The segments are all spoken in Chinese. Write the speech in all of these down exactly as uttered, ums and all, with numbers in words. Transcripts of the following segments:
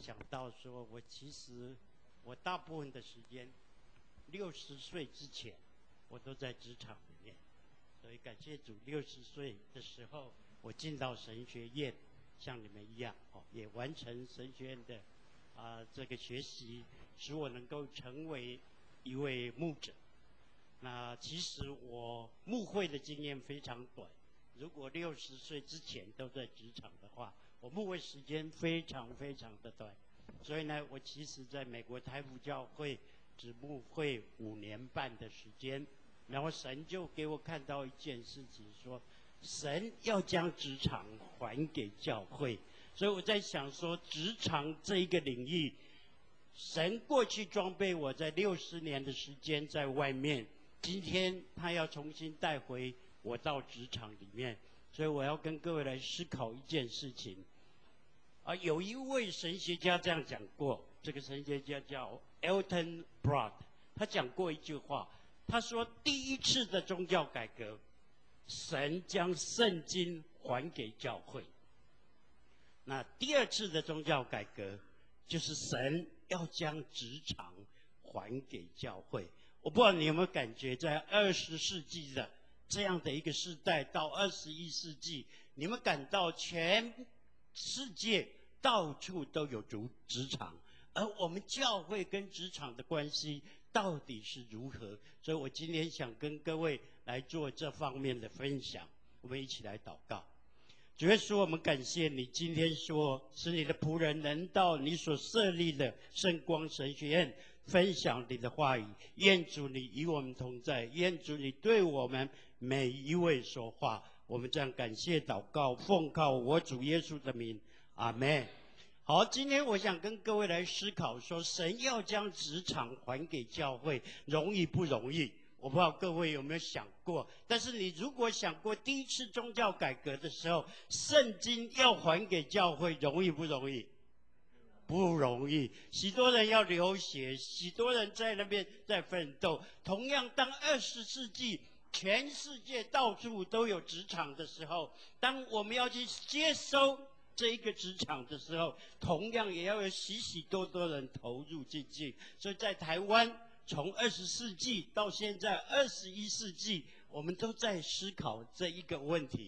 想到说，我其实我大部分的时间，六十岁之前，我都在职场里面。所以感谢主，六十岁的时候，我进到神学院，像你们一样，哦，也完成神学院的啊、呃、这个学习，使我能够成为一位牧者。那其实我牧会的经验非常短，如果六十岁之前都在职场的话，我牧会时间非常非常的短。所以呢，我其实在美国台福教会只牧会五年半的时间。然后神就给我看到一件事情，说神要将职场还给教会。所以我在想说，职场这一个领域，神过去装备我在六十年的时间在外面，今天他要重新带回我到职场里面。所以我要跟各位来思考一件事情。啊，有一位神学家这样讲过，这个神学家叫 Elton Brott， 他讲过一句话。他说，第一次的宗教改革，神将圣经还给教会。那第二次的宗教改革，就是神要将职场还给教会。我不知道你有没有感觉，在二十世纪的这样的一个时代，到二十一世纪，你们感到全世界到处都有职职场，而我们教会跟职场的关系到底是如何？所以我今天想跟各位来做这方面的分享。我们一起来祷告。主耶稣，我们感谢你，今天说使你的仆人能到你所设立的圣光神学院分享你的话语。愿主你与我们同在，愿主你对我们每一位说话。我们这样感谢祷告，奉靠我主耶稣的名，阿们。好，今天我想跟各位来思考说，神要将职场还给教会，容易不容易？我不知道各位有没有想过，但是你如果想过第一次宗教改革的时候，圣经要还给教会，容易不容易？不容易，许多人要流血，许多人在那边在奋斗。同样，当二十世纪全世界到处都有职场的时候，当我们要去接收这一个职场的时候，同样也要有许许多多人投入进去。所以在台湾，从二十世纪到现在二十一世纪，我们都在思考这一个问题。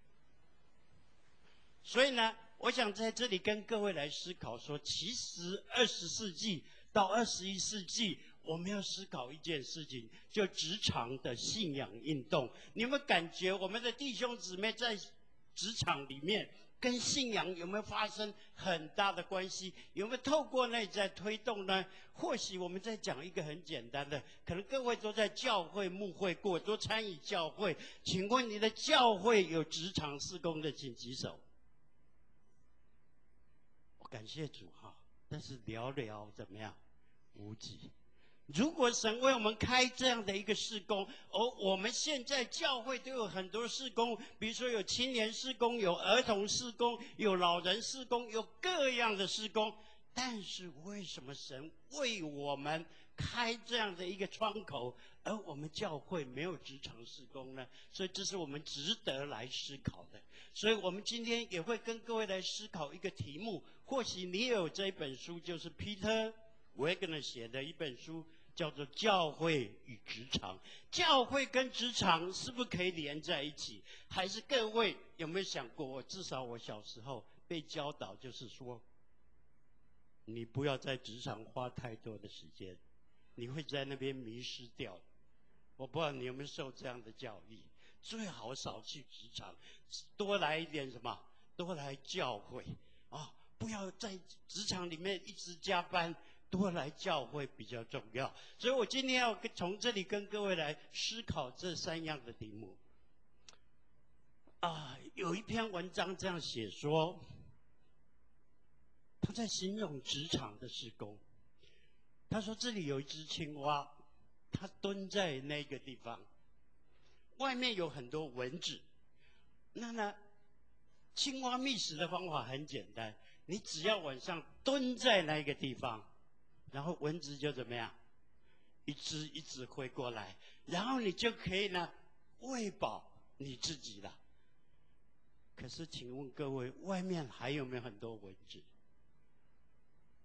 所以呢，我想在这里跟各位来思考说，其实二十世纪到二十一世纪，我们要思考一件事情，就职场的信仰运动。你有没有感觉我们的弟兄姊妹在职场里面跟信仰有没有发生很大的关系？有没有透过那在推动呢？或许我们在讲一个很简单的，可能各位都在教会牧会过，都参与教会。请问你的教会有职场事工的，请举手。我感谢主哈，但是寥寥怎么样？无几。如果神为我们开这样的一个事工，而我们现在教会都有很多事工，比如说有青年事工，有儿童事工，有老人事工，有各样的事工。但是为什么神为我们开这样的一个窗口，而我们教会没有职场事工呢？所以这是我们值得来思考的。所以我们今天也会跟各位来思考一个题目，或许你也有这一本书，就是 Peter Wagner 写的一本书，叫做《教会与职场》。教会跟职场是不是可以连在一起？还是各位有没有想过，我至少我小时候被教导就是说，你不要在职场花太多的时间，你会在那边迷失掉。我不知道你有没有受这样的教育，最好少去职场，多来一点什么？多来教会啊！不要在职场里面一直加班，多来教会比较重要。所以我今天要从这里跟各位来思考这三样的题目。啊，有一篇文章这样写说，他在形容职场的事工。他说这里有一只青蛙，它蹲在那个地方，外面有很多蚊子。那呢，青蛙觅食的方法很简单，你只要晚上蹲在那个地方，然后蚊子就怎么样，一只一只飞过来，然后你就可以呢喂饱你自己了。可是请问各位，外面还有没有很多蚊子？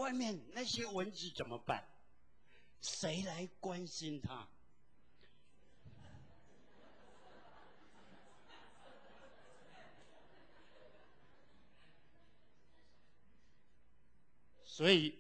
外面那些蚊子怎么办？谁来关心它？所以，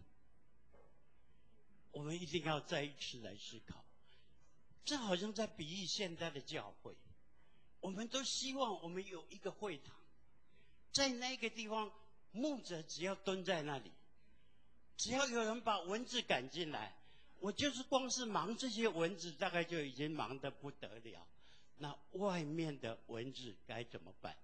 我们一定要再一次来思考。这好像在比喻现在的教会，我们都希望我们有一个会堂，在那个地方，牧者只要蹲在那里，只要有人把蚊子赶进来，我就是光是忙这些蚊子，大概就已经忙得不得了。那外面的蚊子该怎么办？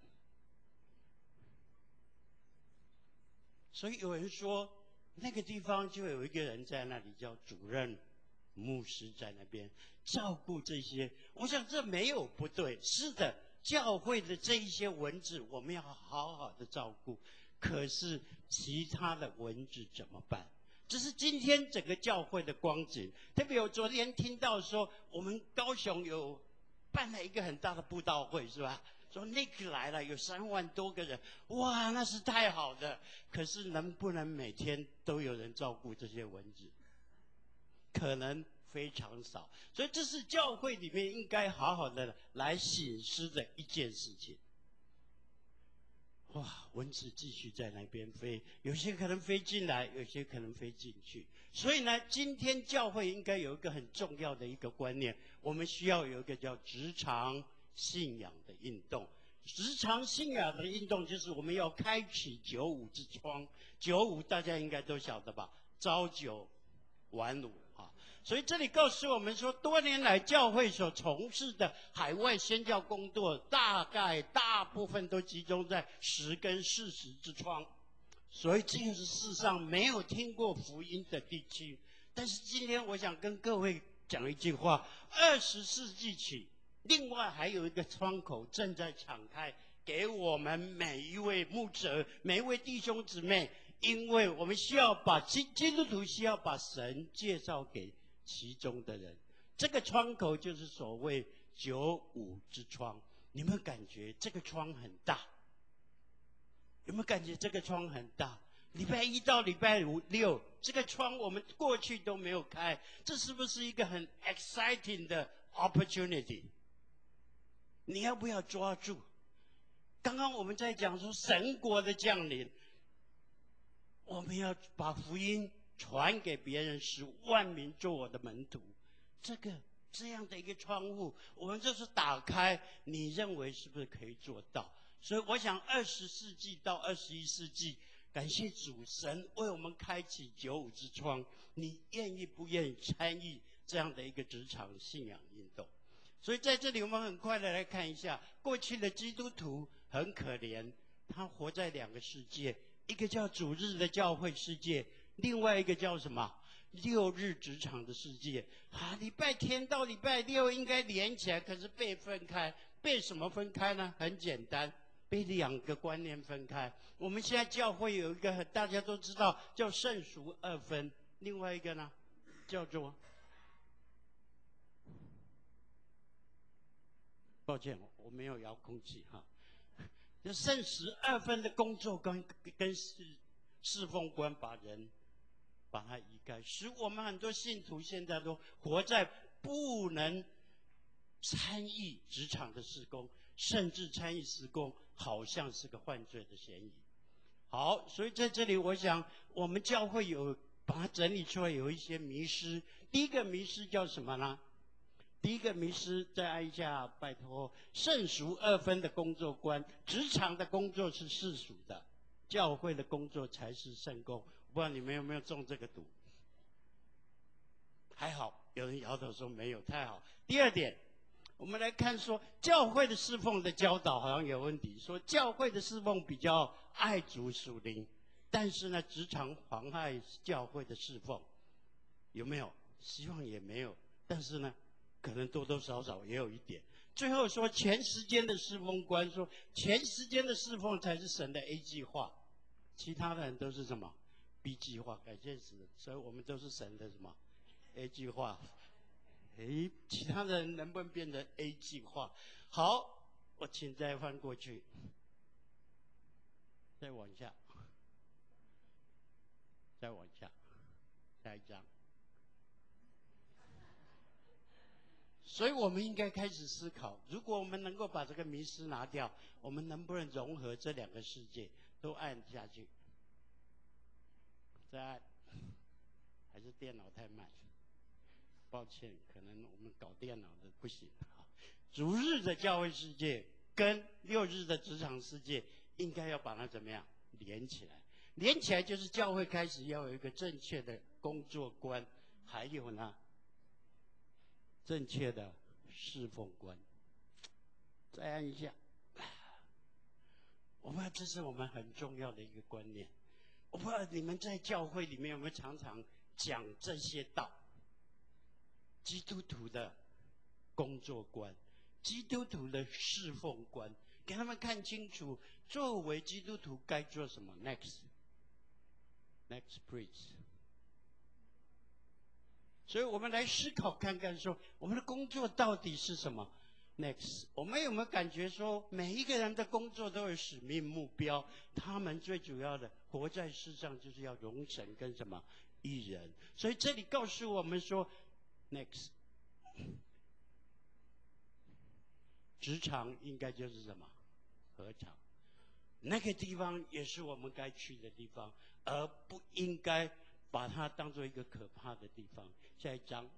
所以有人说，那个地方就有一个人在那里，叫主任牧师在那边照顾这些。我想这没有不对，是的，教会的这一些蚊子我们要好好的照顾。可是其他的蚊子怎么办？这是今天整个教会的光景。特别我昨天听到说，我们高雄有办了一个很大的布道会，是吧？说那个来了，有三万多个人，哇，那是太好的。可是能不能每天都有人照顾这些蚊子？可能非常少。所以这是教会里面应该好好的来省思的一件事情。哇，蚊子继续在那边飞，有些可能飞进来，有些可能飞进去。所以呢，今天教会应该有一个很重要的一个观念，我们需要有一个叫职场信仰的运动。职场信仰的运动就是我们要开启九五之窗。九五大家应该都晓得吧？朝九晚五啊。所以这里告诉我们说，多年来教会所从事的海外宣教工作，大概大部分都集中在十跟四十之窗。所以这个是世上没有听过福音的地区。但是今天我想跟各位讲一句话：二十世纪起，另外还有一个窗口正在敞开，给我们每一位牧者、每一位弟兄姊妹，因为我们需要把基基督徒需要把神介绍给其中的人。这个窗口就是所谓九五之窗。你们感觉这个窗很大？有没有感觉这个窗很大？礼拜一到礼拜五六，这个窗我们过去都没有开，这是不是一个很 exciting 的 opportunity？ 你要不要抓住？刚刚我们在讲说神国的降临，我们要把福音传给别人，使万民做我的门徒。这个这样的一个窗户，我们就是打开，你认为是不是可以做到？所以我想二十世纪到二十一世纪，感谢主，神为我们开启九五之窗。你愿意不愿意参与这样的一个职场信仰运动？所以在这里我们很快的来看一下，过去的基督徒很可怜，他活在两个世界，一个叫主日的教会世界，另外一个叫什么？六日职场的世界。啊，礼拜天到礼拜六应该连起来，可是被分开。被什么分开呢？很简单，被两个观念分开。我们现在教会有一个大家都知道叫圣俗二分，另外一个呢叫做，抱歉我没有遥控器哈，就圣十二分的工作跟跟侍侍奉观把人把它移开，使我们很多信徒现在都活在不能参与职场的事工，甚至参与事工好像是个犯罪的嫌疑。好，所以在这里我想我们教会有把它整理出来，有一些迷失。第一个迷失叫什么呢？第一个迷失，再按一下，拜托，圣俗二分的工作观，职场的工作是世俗的，教会的工作才是圣工。我不知道你们有没有中这个毒？还好，有人摇头说没有，太好。第二点，我们来看说教会的侍奉的教导好像有问题，说教会的侍奉比较爱主属灵，但是呢，职场妨害教会的侍奉，有没有？希望也没有，但是呢，可能多多少少也有一点。最后说全时间的侍奉观，说全时间的侍奉才是神的 A 计划，其他的人都是什么 B 计划？感谢神，所以我们都是神的什么 A 计划。诶，其他人能不能变成 A 计划？好，我请再翻过去，再往下，再往下一章。所以我们应该开始思考，如果我们能够把这个迷失拿掉，我们能不能融合这两个世界，都按下去？再按，还是电脑太慢？抱歉，可能我们搞电脑的不行啊。逐日的教会世界跟六日的职场世界，应该要把它怎么样连起来？连起来就是教会开始要有一个正确的工作观，还有呢，正确的侍奉观。再按一下，我不知道这是我们很重要的一个观念。我不知道你们在教会里面有没有常常讲这些道？基督徒的工作观，基督徒的侍奉观，给他们看清楚，作为基督徒该做什么 ？Next，Next Next preach。所以我们来思考看看说，我们的工作到底是什么 ？Next， 我们有没有感觉说，每一个人的工作都有使命目标？他们最主要的活在世上就是要荣神跟什么义人。所以这里告诉我们说 ，Next， 职场应该就是什么？合场。那个地方也是我们该去的地方，而不应该把它当作一个可怕的地方。下一章，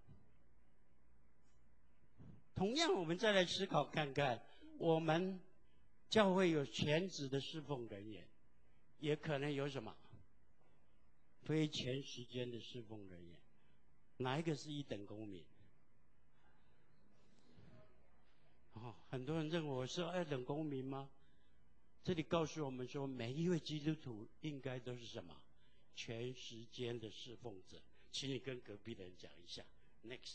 同样我们再来思考看看，我们教会有全职的侍奉人员，也可能有什么非全时间的侍奉人员，哪一个是一等公民？哦，很多人认为我是二等公民吗？这里告诉我们说，每一位基督徒应该都是什么？全时间的侍奉者。请你跟隔壁的人讲一下 ，Next。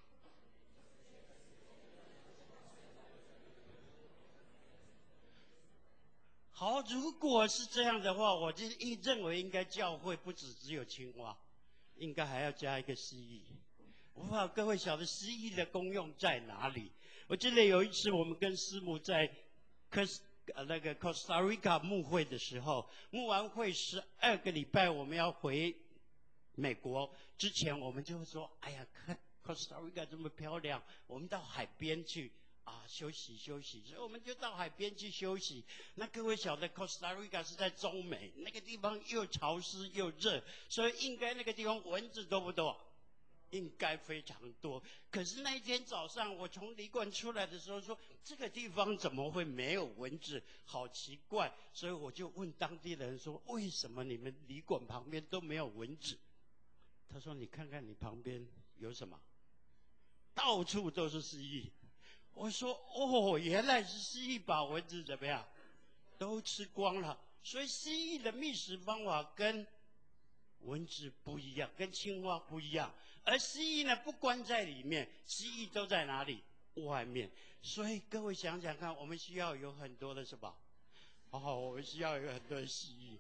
好，如果是这样的话，我就认为应该教会不只只有青蛙，应该还要加一个蜥蜴。我不知道各位晓得蜥蜴的功用在哪里？我记得有一次我们跟师母在科斯呃那个 Costa Rica 牧会的时候，牧完会十二个礼拜，我们要回美国之前，我们就会说：“哎呀，看 Costa Rica 这么漂亮，我们到海边去啊休息休息。”所以我们就到海边去休息。那各位晓得 Costa Rica 是在中美，那个地方又潮湿又热，所以应该那个地方蚊子多不多？应该非常多。可是那一天早上，我从旅馆出来的时候说，这个地方怎么会没有蚊子？好奇怪。所以我就问当地人说，为什么你们旅馆旁边都没有蚊子？他说，你看看你旁边有什么？到处都是蜥蜴。我说，哦，原来是蜥蜴把蚊子怎么样都吃光了。所以蜥蜴的觅食方法跟蚊子不一样，跟青蛙不一样。而蜥蜴呢，不关在里面，蜥蜴都在哪里？外面。所以各位想想看，我们需要有很多的什么？哦，我们需要有很多的蜥蜴。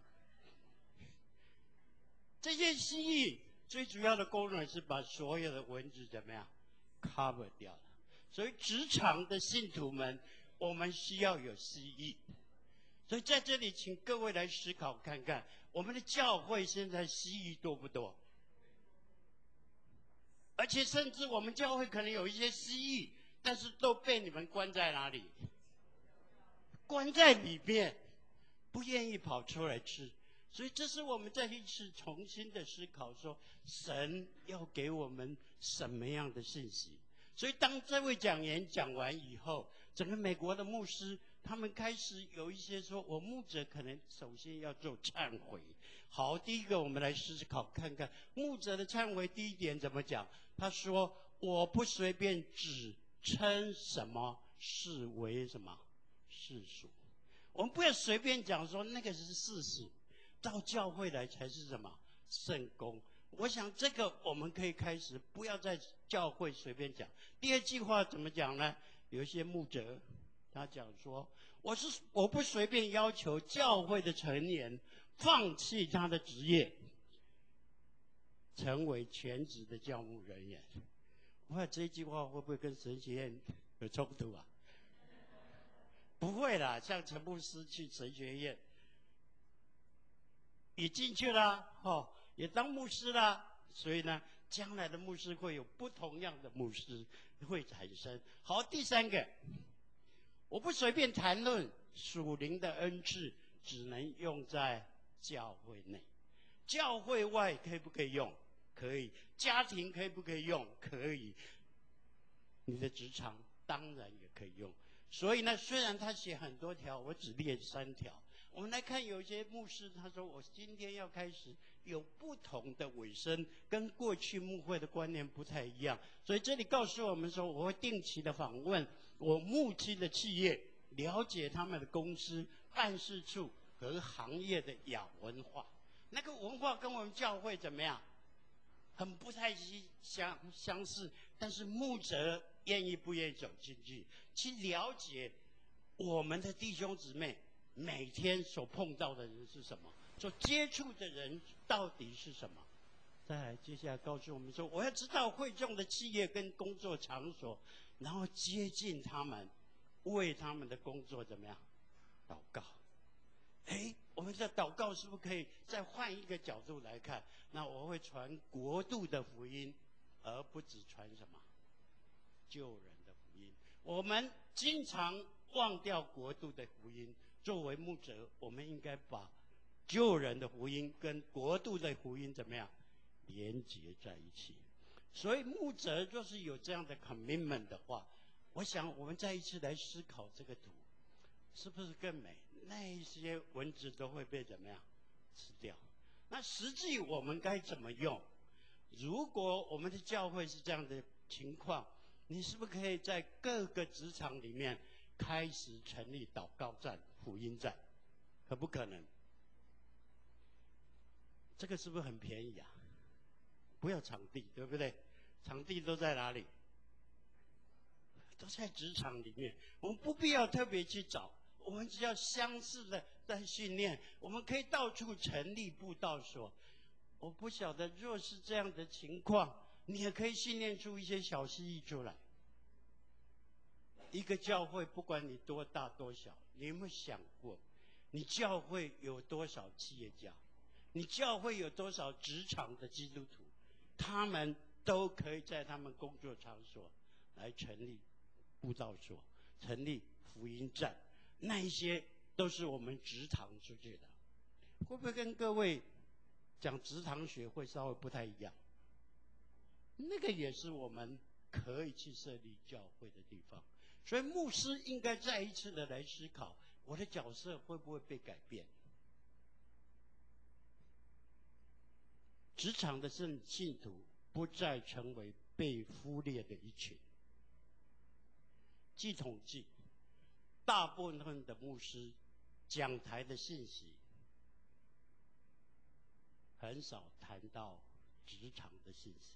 这些蜥蜴最主要的功能是把所有的蚊子怎么样 cover 掉了。所以职场的信徒们，我们需要有蜥蜴。所以在这里，请各位来思考看看，我们的教会现在蜥蜴多不多？而且甚至我们教会可能有一些蜥蜴，但是都被你们关在哪里？关在里面，不愿意跑出来吃。所以这是我们再一次重新的思考说，神要给我们什么样的信息？所以当这位讲员讲完以后，整个美国的牧师他们开始有一些说，我牧者可能首先要做忏悔。好，第一个我们来思考看看牧者的忏悔。第一点怎么讲？他说，我不随便只称什么是为什么世俗。我们不要随便讲说那个是世俗，到教会来才是什么圣工。我想这个我们可以开始，不要在教会随便讲。第二句话怎么讲呢？有一些牧者他讲说，我是我不随便要求教会的成员放弃他的职业，成为全职的教牧人员。我看这一句话会不会跟神学院有冲突啊？不会啦，像陈牧师去神学院，也进去了，哦，也当牧师了， 所以呢，将来的牧师会有不同样的牧师会产生。好，第三个，我不随便谈论属灵的恩赐，只能用在教会内。教会外可以不可以用？可以。家庭可以不可以用？可以。你的职场当然也可以用。所以呢，虽然他写很多条，我只列三条。我们来看，有一些牧师他说，我今天要开始有不同的尾声，跟过去牧会的观念不太一样。所以这里告诉我们说，我会定期的访问我牧区的企业，了解他们的公司、办事处和行业的亚文化。那个文化跟我们教会怎么样？很不太相相似，但是牧者愿意不愿意走进去，去了解我们的弟兄姊妹每天所碰到的人是什么，所接触的人到底是什么。再来，接下来告诉我们说，我要知道会众的企业跟工作场所，然后接近他们，为他们的工作怎么样祷告。哎，我们的祷告是不是可以再换一个角度来看？那我会传国度的福音，而不只传什么救人的福音。我们经常忘掉国度的福音，作为牧者，我们应该把救人的福音跟国度的福音怎么样连结在一起。所以牧者若是有这样的 commitment 的话，我想我们再一次来思考这个图是不是更美？那一些蚊子都会被怎么样吃掉？那实际我们该怎么用？如果我们的教会是这样的情况，你是不是可以在各个职场里面开始成立祷告站、福音站？可不可能？这个是不是很便宜啊？不要场地，对不对？场地都在哪里？都在职场里面，我们不必要特别去找。我们只要相似的在训练，我们可以到处成立布道所。我不晓得，若是这样的情况，你也可以训练出一些小蜥蜴出来。一个教会，不管你多大多小，你有没有想过，你教会有多少企业家？你教会有多少职场的基督徒？他们都可以在他们工作场所来成立布道所，成立福音站。那一些都是我们职堂出去的，会不会跟各位讲职堂学会稍微不太一样？那个也是我们可以去设立教会的地方。所以牧师应该再一次的来思考，我的角色会不会被改变？职场的圣信徒不再成为被忽略的一群。据统计，大部分的牧师讲台的信息很少谈到职场的信息，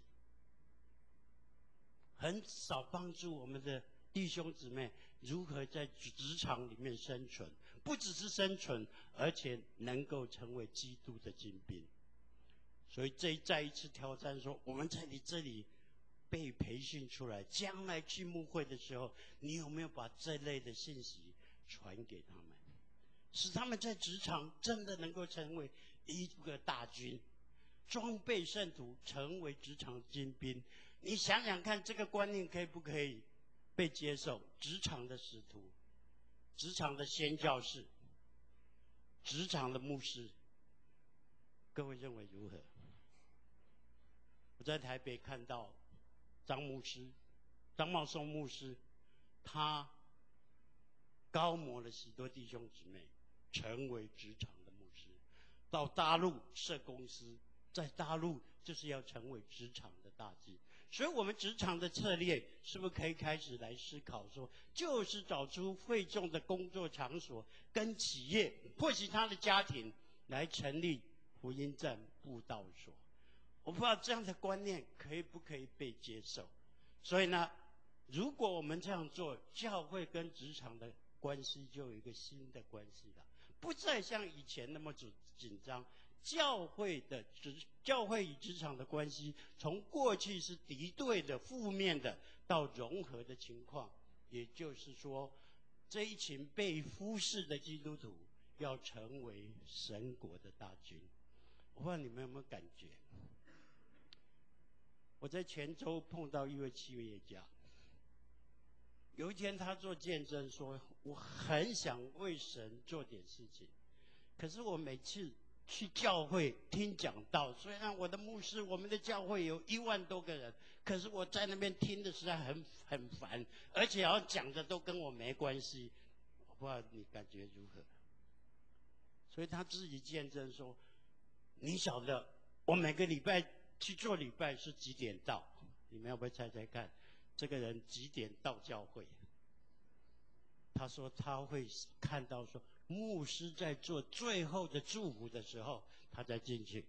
很少帮助我们的弟兄姊妹如何在职场里面生存，不只是生存，而且能够成为基督的精兵。所以这再一次挑战说，我们在你这里被培训出来，将来去牧会的时候，你有没有把这类的信息传给他们，使他们在职场真的能够成为一个大军，装备圣徒，成为职场精兵？你想想看，这个观念可以不可以被接受？职场的使徒，职场的宣教士，职场的牧师，各位认为如何？我在台北看到张牧师，张茂松牧师，他高摩了许多弟兄姊妹，成为职场的牧师。到大陆设公司，在大陆就是要成为职场的大军。所以我们职场的策略是不是可以开始来思考说，就是找出会众的工作场所跟企业，或许他的家庭，来成立福音站、布道所。我不知道这样的观念可以不可以被接受。所以呢，如果我们这样做，教会跟职场的关系就有一个新的关系了，不再像以前那么紧张。教会的职教会与职场的关系，从过去是敌对的、负面的，到融合的情况。也就是说，这一群被忽视的基督徒要成为神国的大军。我不知道你们有没有感觉？ 我在泉州碰到一位企业家，有一天他做见证说，我很想为神做点事情，可是我每次去教会听讲道，虽然我的牧师，我们的教会有一万多个人，可是我在那边听的实在很很烦，而且要讲的都跟我没关系，我不知道你感觉如何？所以他自己见证说，你晓得我每个礼拜去做礼拜是几点到？你们要不要猜猜看？这个人几点到教会？他说他会看到说牧师在做最后的祝福的时候，他才进去。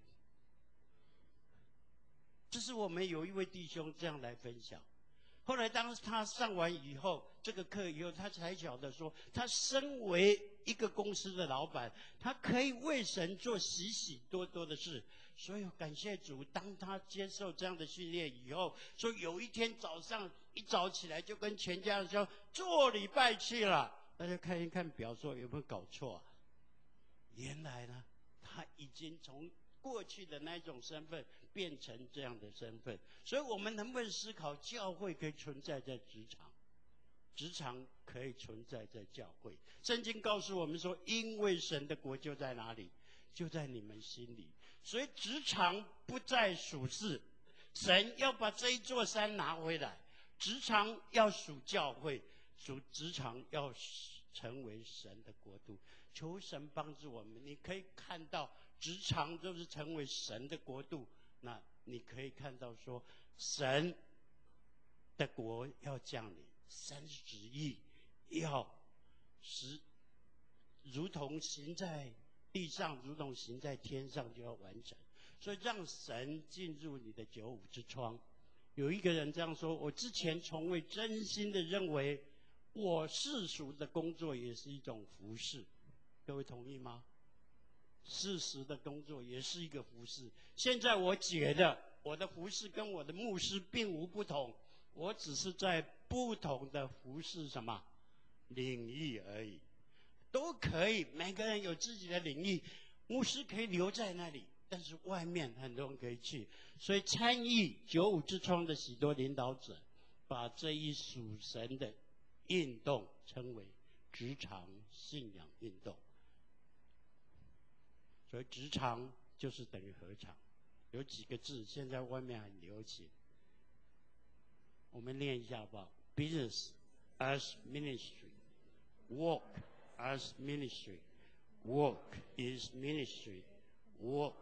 这是我们有一位弟兄这样来分享。后来当他上完以后，这个课以后，他才晓得说，他身为一个公司的老板，他可以为神做许许多多的事。所以感谢主，当他接受这样的训练以后，说有一天早上一早起来就跟全家人说做礼拜去了。大家看一看表，说有没有搞错啊？原来呢，他已经从过去的那种身份变成这样的身份。所以我们能不能思考，教会可以存在在职场，职场可以存在在教会？圣经告诉我们说，因为神的国就在哪里？就在你们心里。所以职场不再属世，神要把这一座山拿回来。职场要属教会，属职场要成为神的国度。求神帮助我们，你可以看到职场就是成为神的国度，那你可以看到说神的国要降临，神的旨意要使如同行在地上，如同行在天上，就要完成。所以让神进入你的九五之窗。有一个人这样说，我之前从未真心的认为我世俗的工作也是一种服事，各位同意吗？世俗的工作也是一个服事。现在我觉得我的服事跟我的牧师并无不同，我只是在不同的服事什么领域而已，都可以，每个人有自己的领域。牧师可以留在那里，但是外面很多人可以去。所以参与九五之窗的许多领导者，把这一属神的运动称为职场信仰运动。所以职场就是等于合场，有几个字现在外面很流行，我们念一下好不好？ Business as ministry, work as ministry, work is ministry, work。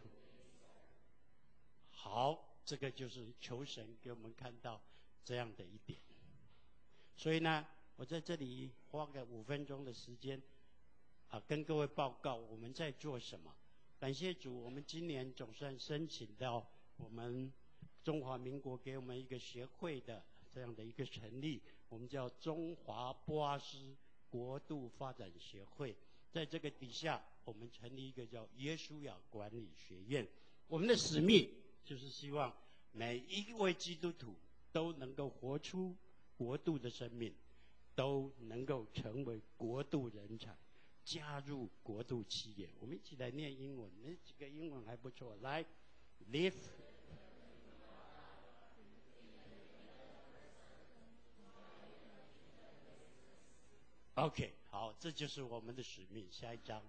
好，这个就是求神给我们看到这样的一点。所以呢，我在这里花个五分钟的时间啊，跟各位报告我们在做什么。感谢主，我们今年总算申请到我们中华民国给我们一个协会的这样的一个成立，我们叫中华波阿斯国度发展协会。在这个底下，我们成立一个叫耶稣亚管理学院。我们的使命就是希望每一位基督徒都能够活出国度的生命，都能够成为国度人才，加入国度企业。我们一起来念英文，那几个英文还不错。来 ，live。OK， 好，这就是我们的使命。下一章，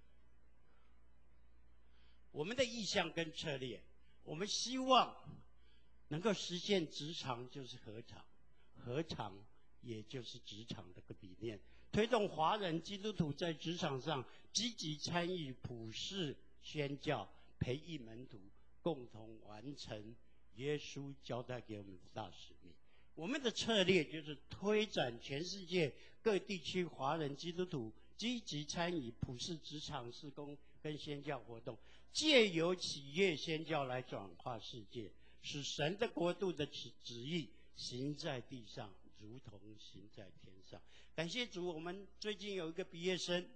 我们的意向跟策略，我们希望能够实现职场就是合场，合场也就是职场的理念，推动华人基督徒在职场上积极参与普世宣教，培育门徒，共同完成耶稣交代给我们的大使命。我们的策略就是推展全世界各地区华人基督徒积极参与普世职场事工跟宣教活动，借由企业宣教来转化世界，使神的国度的旨意行在地上，如同行在天上。感谢主，我们最近有一个毕业生，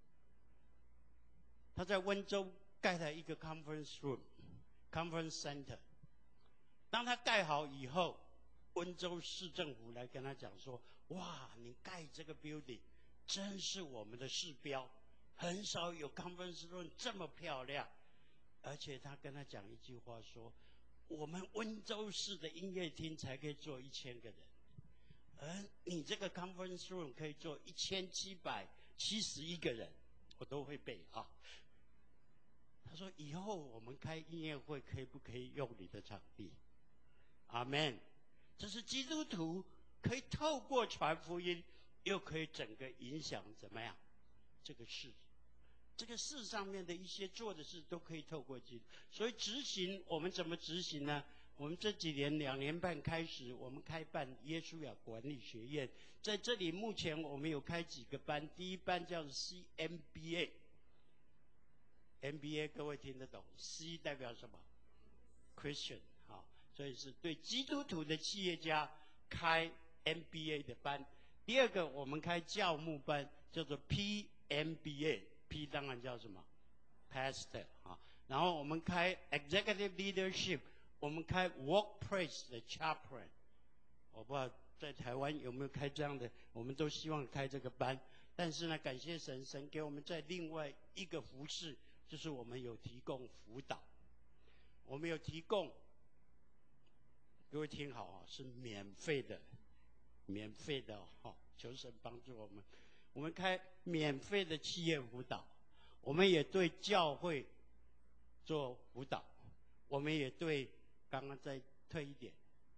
他在温州盖了一个 conference room、conference center。当他盖好以后，温州市政府来跟他讲说：“哇，你盖这个 building 真是我们的市标，很少有 conference room 这么漂亮。”而且他跟他讲一句话说：“ 我们温州市的音乐厅才可以坐一千个人，而你这个 conference room 可以坐一千七百七十一个人，我都会背啊。他说以后我们开音乐会可以不可以用你的场地？阿们。这是基督徒可以透过传福音，又可以整个影响怎么样？这个事，这个事上面的一些做的事都可以透过基督。所以执行我们怎么执行呢？我们这几年两年半开始，我们开办耶稣雅管理学院，在这里目前我们有开几个班，第一班叫 C M B A。M B A 各位听得懂 ？C 代表什么 ？Christian 好，所以是对基督徒的企业家开 M B A 的班。第二个，我们开教牧班，叫做 P M B A。P 当然叫什么 ？Pastor 啊。然后我们开 Executive Leadership， 我们开 Workplace 的 Chaplain。我不知道在台湾有没有开这样的，我们都希望开这个班。但是呢，感谢神，神给我们在另外一个服事。就是我们有提供辅导，我们有提供，各位听好啊，是免费的，免费的哈，求神帮助我们。我们开免费的企业辅导，我们也对教会做辅导，我们也对刚刚再退一点，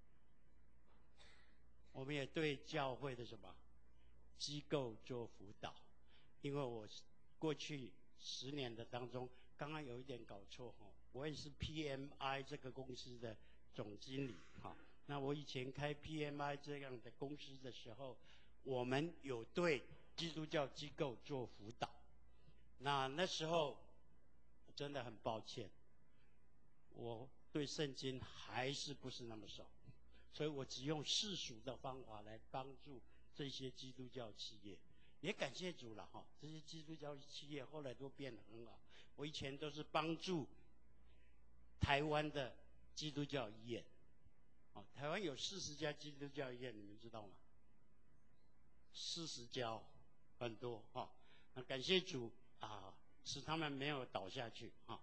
我们也对教会的什么机构做辅导，因为我过去十年的当中，刚刚有一点搞错哈，我也是 P M I 这个公司的总经理哈。那我以前开 P M I 这样的公司的时候，我们有对基督教机构做辅导。那那时候真的很抱歉，我对圣经还是不是那么熟，所以我只用世俗的方法来帮助这些基督教企业。也感谢主了哈，这些基督教企业后来都变得很好。我以前都是帮助台湾的基督教医院，哦，台湾有四十家基督教医院，你们知道吗？四十家，很多哈。那感谢主啊，使他们没有倒下去哈。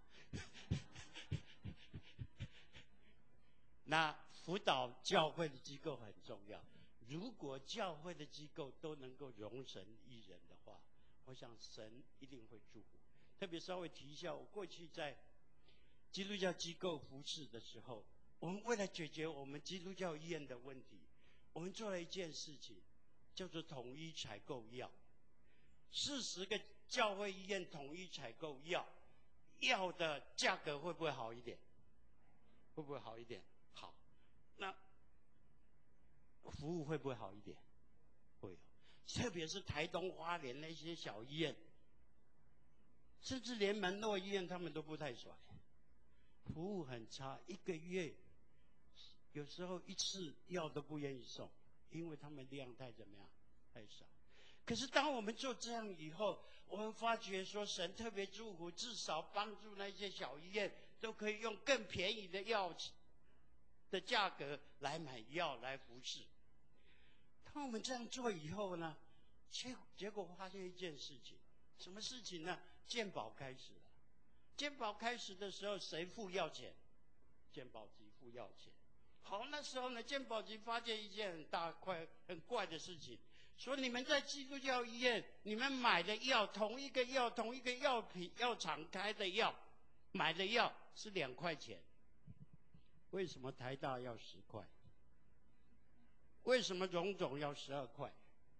那辅导教会的机构很重要。如果教会的机构都能够容神一人的话，我想神一定会祝福。特别稍微提一下，我过去在基督教机构服事的时候，我们为了解决我们基督教医院的问题，我们做了一件事情，叫做统一采购药。四十个教会医院统一采购药，药的价格会不会好一点？会不会好一点？好，那服务会不会好一点？会有，特别是台东花莲那些小医院，甚至连门诺医院他们都不太甩，服务很差，一个月有时候一次药都不愿意送，因为他们量太怎么样，太少。可是当我们做这样以后，我们发觉说神特别祝福，至少帮助那些小医院都可以用更便宜的药的价格来买药来服侍。当我们这样做以后呢，结结果发现一件事情，什么事情呢？健保开始了。健保开始的时候，谁付药钱？健保局付药钱。好，那时候呢，健保局发现一件很大怪、很怪的事情，说你们在基督教医院，你们买的药，同一个药，同一个药品药厂开的药，买的药是两块钱，为什么台大要十块？为什么荣总要十二块？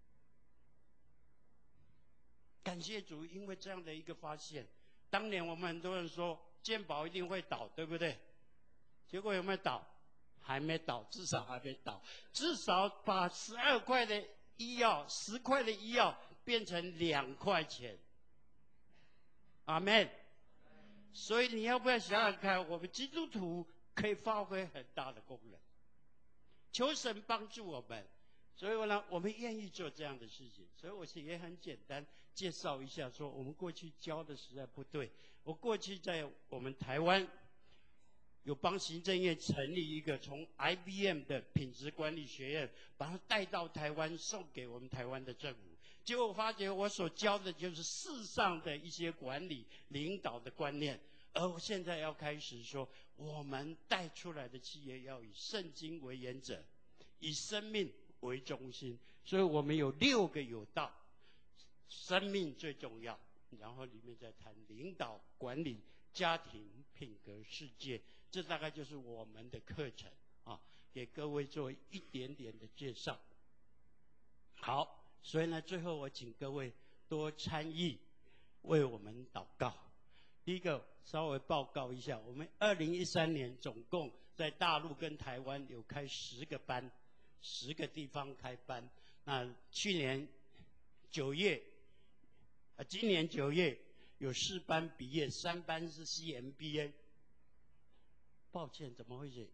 感谢主，因为这样的一个发现，当年我们很多人说健保一定会倒，对不对？结果有没有倒？还没倒，至少还没倒，至少把十二块的医药、十块的医药变成两块钱。阿们。所以你要不要想想看，我们基督徒可以发挥很大的功能。求神帮助我们，所以呢，我们愿意做这样的事情。所以我是也很简单介绍一下，说我们过去教的实在不对。我过去在我们台湾有帮行政院成立一个从 I B M 的品质管理学院，把它带到台湾，送给我们台湾的政府。结果我发觉我所教的就是世上的一些管理领导的观念， 而现在要开始说，我们带出来的企业要以圣经为原则，以生命为中心。所以我们有六个有道，生命最重要，然后里面再谈领导、管理、家庭、品格、世界，这大概就是我们的课程啊，给各位做一点点的介绍。好，所以呢，最后我请各位多参与，为我们祷告。第一个，稍微报告一下，我们二零一三年总共在大陆跟台湾有开十个班，十个地方开班。那去年九月，啊，今年九月有四班毕业，三班是 C M B A。抱歉，怎么回事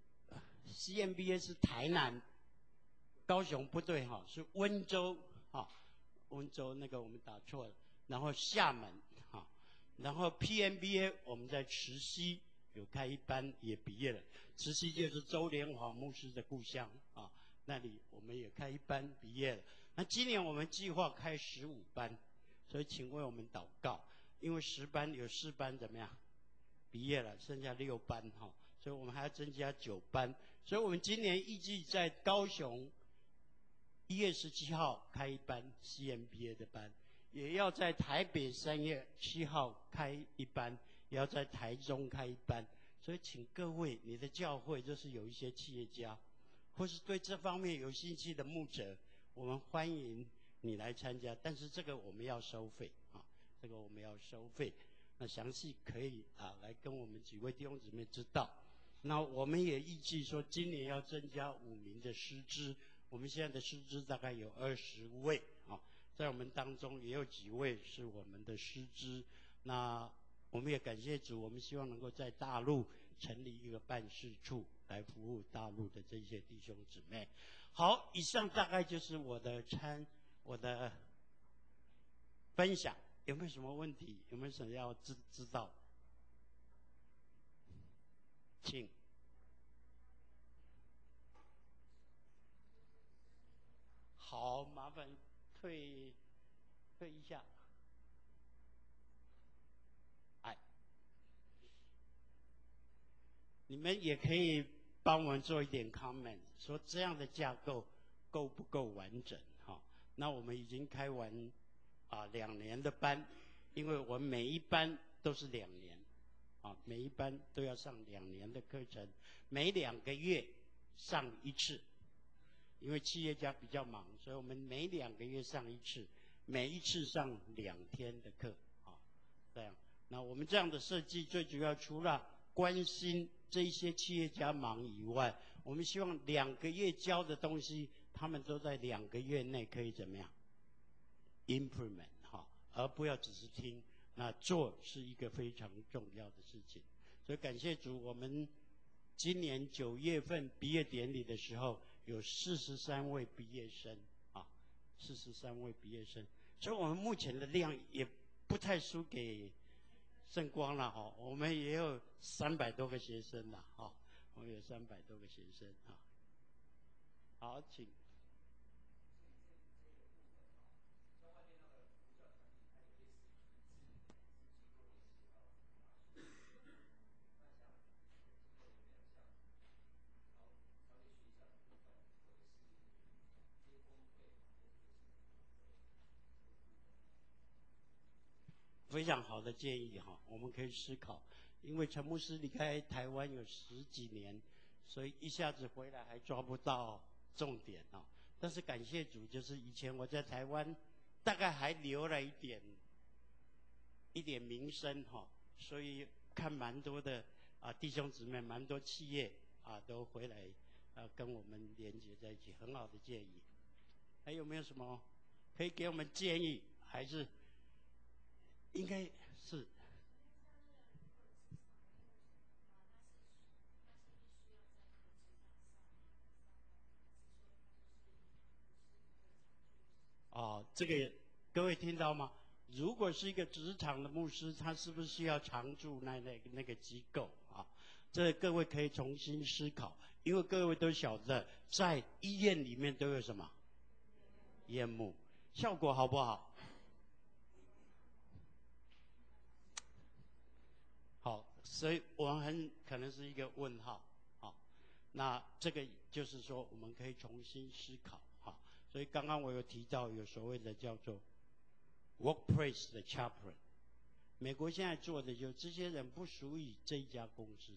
？C M B A 是台南。高雄不对哈，是温州哈，温州那个我们打错了，然后厦门哈，然后 P M B A 我们在慈溪有开一班也毕业了，慈溪就是周连华牧师的故乡啊，那里我们也开一班毕业了。那今年我们计划开十五班，所以请为我们祷告，因为十班有四班怎么样毕业了，剩下六班哈，所以我们还要增加九班，所以我们今年预计在高雄。一月十七号开一班 C M B A 的班，也要在台北三月七号开一班，也要在台中开一班。所以请各位，你的教会就是有一些企业家，或是对这方面有兴趣的牧者，我们欢迎你来参加。但是这个我们要收费啊，这个我们要收费。那详细可以啊来跟我们几位弟兄姊妹知道。那我们也预计说，今年要增加五名的师资。我们现在的师资大概有二十位啊，在我们当中也有几位是我们的师资。那我们也感谢主，我们希望能够在大陆成立一个办事处，来服务大陆的这些弟兄姊妹。好，以上大概就是我的参我的分享，有没有什么问题？有没有什么要知知道？请。好，麻烦退退一下。哎，你们也可以帮我们做一点 comment， 说这样的架构够不够完整？哈、哦，那我们已经开完啊两年的班，因为我们每一班都是两年，啊，每一班都要上两年的课程，每两个月上一次。因为企业家比较忙，所以我们每两个月上一次，每一次上两天的课，啊，这样。那我们这样的设计，最主要除了关心这些企业家忙以外，我们希望两个月教的东西，他们都在两个月内可以怎么样 implement 哈，而不要只是听。那做是一个非常重要的事情，所以感谢主，我们今年九月份毕业典礼的时候。有四十三位毕业生啊，四十三位毕业生，所以我们目前的量也不太输给圣光了哈。我们也有三百多个学生了哈，我们有三百多个学生啊。好，请。非常好的建议哈，我们可以思考。因为陈牧师离开台湾有十几年，所以一下子回来还抓不到重点啊。但是感谢主，就是以前我在台湾，大概还留了一点一点名声哈，所以看蛮多的啊弟兄姊妹，蛮多企业啊都回来啊跟我们连接在一起，很好的建议。还有没有什么可以给我们建议？还是？应该是哦，这个各位听到吗？如果是一个职场的牧师，他是不是需要常驻那那个那个机构啊？这各位可以重新思考，因为各位都晓得，在医院里面都有什么烟幕，效果好不好？好， 所以我们很可能是一个问号，好，那这个就是说我们可以重新思考，好，所以刚刚我有提到有所谓的叫做 workplace 的 chaplain， 美国现在做的就是这些人不属于这一家公司，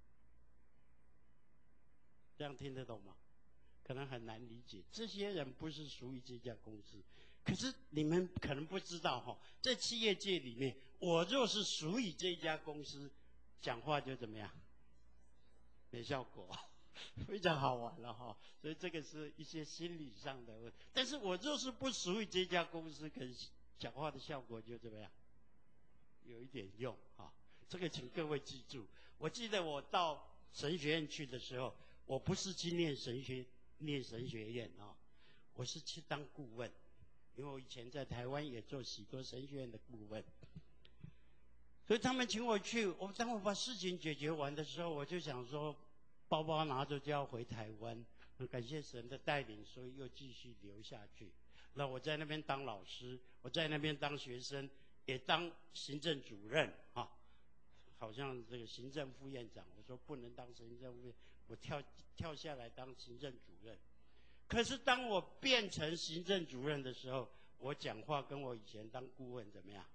这样听得懂吗？可能很难理解，这些人不是属于这家公司。可是你们可能不知道哈，在企业界里面，我若是属于这家公司，讲话就怎么样？没效果，非常好玩了哈。所以这个是一些心理上的问题。但是我若是不属于这家公司，可能讲话的效果就怎么样？有一点用啊。这个请各位记住。我记得我到神学院去的时候，我不是去念神学念神学院啊，我是去当顾问。因为我以前在台湾也做许多神学院的顾问，所以他们请我去。我当我把事情解决完的时候，我就想说，包包拿着就要回台湾。感谢神的带领，所以又继续留下去。那我在那边当老师，我在那边当学生，也当行政主任啊，好像这个行政副院长。我说不能当行政副院，我跳跳下来当行政主任。可是当我变成行政主任的时候，我讲话跟我以前当顾问怎么样？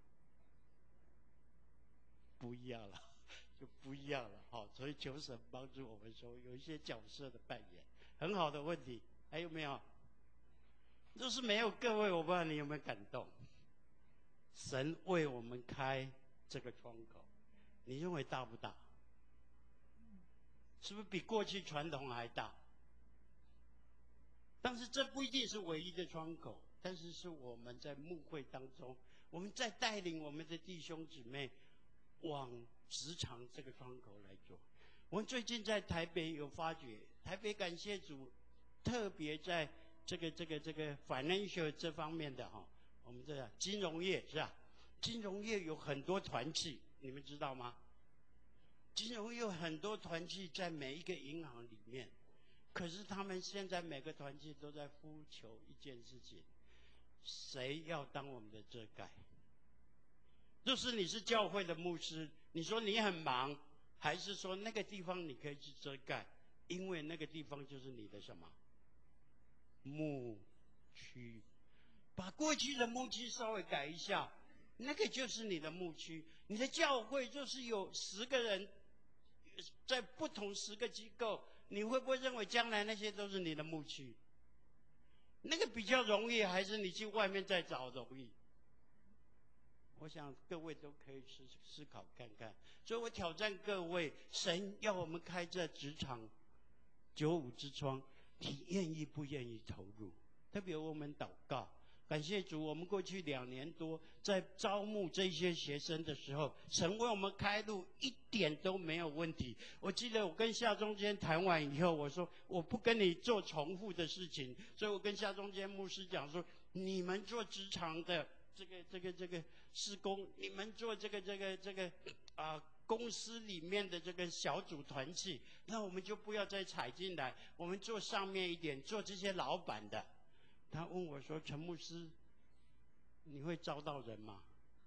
不一样了，就不一样了。好，所以求神帮助我们说有一些角色的扮演，很好的问题。还有没有？若是没有各位，我不知道你有没有感动。神为我们开这个窗口，你认为大不大？是不是比过去传统还大？但是这不一定是唯一的窗口，但是是我们在牧会当中，我们在带领我们的弟兄姊妹往职场这个窗口来做。我们最近在台北有发觉，台北感谢主，特别在这个这个这个 financial 这方面的哈，我们这金融业是吧？金融业有很多团契，你们知道吗？金融业有很多团契在每一个银行里面。可是他们现在每个团契都在呼求一件事情：谁要当我们的遮盖？若是你是教会的牧师，你说你很忙，还是说那个地方你可以去遮盖？因为那个地方就是你的什么？牧区。把过去的牧区稍微改一下，那个就是你的牧区。你的教会就是有十个人，在不同十个机构。你会不会认为将来那些都是你的牧区？那个比较容易，还是你去外面再找容易？我想各位都可以思思考看看。所以我挑战各位，神要我们开这职场九五之窗，你愿意不愿意投入？特别我们祷告。感谢主，我们过去两年多在招募这些学生的时候，神为我们开路，一点都没有问题。我记得我跟夏中间谈完以后，我说我不跟你做重复的事情，所以我跟夏中间牧师讲说，你们做职场的这个这个这个施工，你们做这个这个这个啊、呃、公司里面的这个小组团契，那我们就不要再踩进来，我们做上面一点，做这些老板的。他问我说：“陈牧师，你会招到人吗？”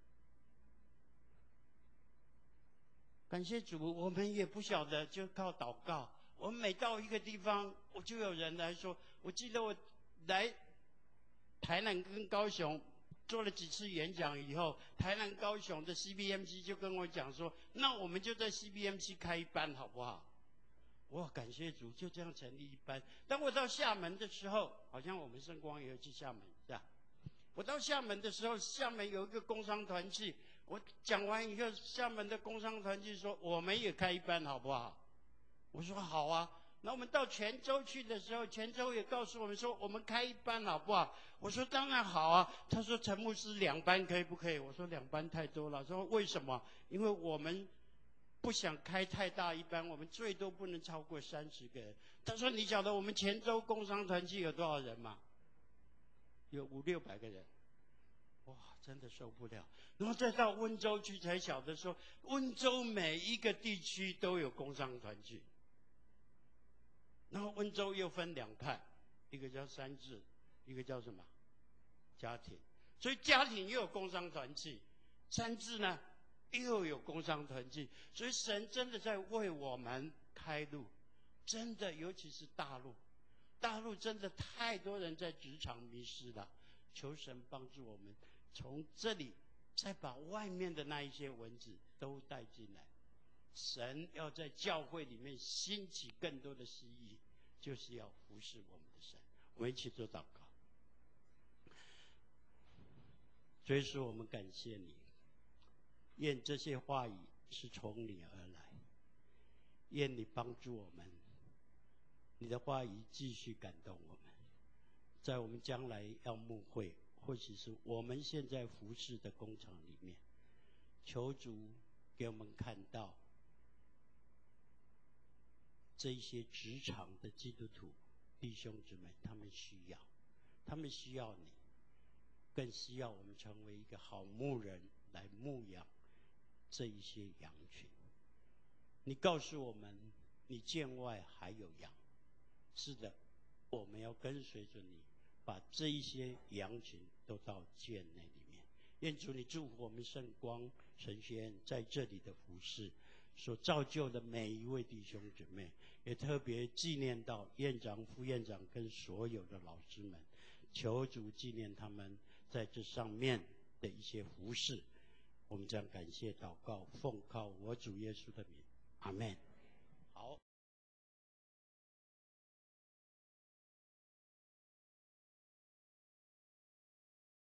感谢主，我们也不晓得，就靠祷告。我们每到一个地方，我就有人来说。我记得我来台南跟高雄做了几次演讲以后，台南高雄的 C B M C 就跟我讲说：“那我们就在 C B M C 开一班好不好？”哇，感谢主，就这样成立一班。当我到厦门的时候，好像我们圣光也有去厦门，是吧？我到厦门的时候，厦门有一个工商团契，我讲完以后，厦门的工商团契说我们也开一班好不好？我说好啊。那我们到泉州去的时候，泉州也告诉我们说我们开一班好不好？我说当然好啊。他说陈牧师两班可以不可以？我说两班太多了。说为什么？因为我们不想开太大一班，我们最多不能超过三十个人。他说：“你晓得我们泉州工商团契有多少人吗？有五六百个人。”哇，真的受不了。然后再到温州去才晓得说，温州每一个地区都有工商团契。然后温州又分两派，一个叫三智，一个叫什么？ 家庭。所以家庭又有工商团契，三智呢又有工商团契，所以神真的在为我们开路，真的，尤其是大陆，大陆真的太多人在职场迷失了，求神帮助我们，从这里再把外面的那一些文字都带进来。神要在教会里面兴起更多的希意，就是要服侍我们的神。我们一起做祷告。所以说，我们感谢你，愿这些话语是从你而来，愿你帮助我们，你的话语继续感动我们，在我们将来要牧会，或许是我们现在服侍的工厂里面，求主给我们看到这一些职场的基督徒弟兄姊妹，他们需要，他们需要你，更需要我们成为一个好牧人来牧养这一些羊群。你告诉我们，你圈外还有羊，是的，我们要跟随着你，把这一些羊群都到圈内里面。愿主你祝福我们圣光神学院在这里的服事所造就的每一位弟兄姊妹，也特别纪念到院长、副院长跟所有的老师们，求主纪念他们在这上面的一些服事。我们将感谢祷告，奉靠我主耶稣的名，阿们。好。